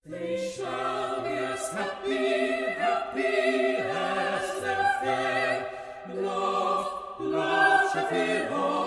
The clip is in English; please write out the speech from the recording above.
They shall be as happy as their fair. Love shall fill all.